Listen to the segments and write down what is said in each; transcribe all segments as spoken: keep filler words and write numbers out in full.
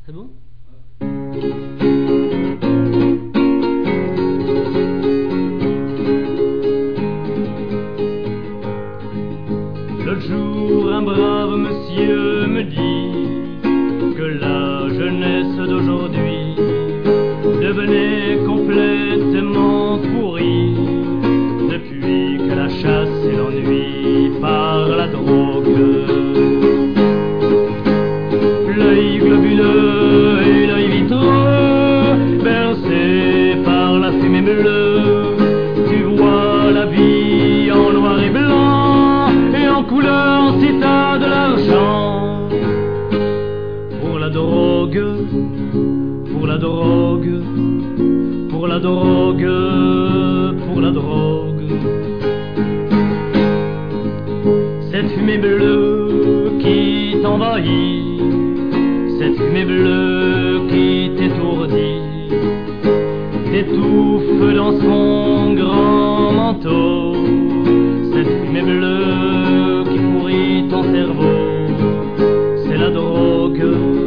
C'est bon? L'autre jour, un brave monsieur me dit que la jeunesse d'aujourd'hui devenait complètement pourrie depuis que la chasse et l'ennui par la drogue. L'œil globuleux et l'œil vitreux, bercé par la fumée bleue, tu vois la vie en noir et blanc et en couleur si t'as de l'argent. Pour la drogue, pour la drogue, pour la drogue, pour la drogue. Cette fumée bleue qui t'envahit, cette fumée bleue qui t'étourdit, t'étouffe dans son grand manteau. Cette fumée bleue qui pourrit ton cerveau, c'est la drogue.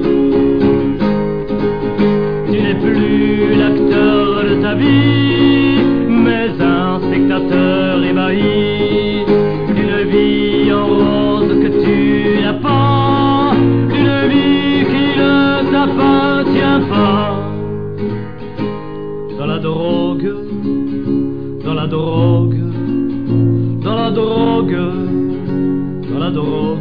Tu n'es plus l'acteur de ta vie, mais un spectateur ébahi d'une vie en rose que tu n'as pas, d'une vie qui ne t'appartient pas. Dans la drogue, dans la drogue, dans la drogue, dans la drogue.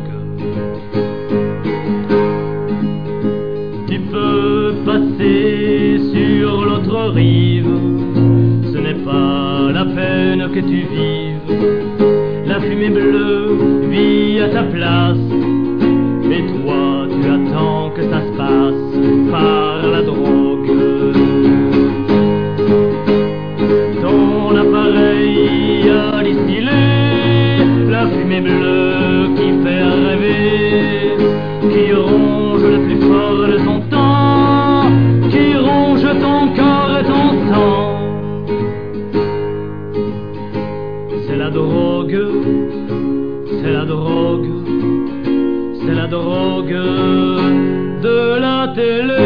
Tu peux passer sur l'autre rive, ce n'est pas la peine que tu vives. La fumée bleue vit à ta place, et toi tu attends que ça se passe par la drogue. Ton appareil a distillé la fumée bleue qui fait rêver, qui ronge le plus fort de ton temps, qui ronge ton corps et ton sang. C'est la drogue, c'est la drogue, c'est la drogue de la télé.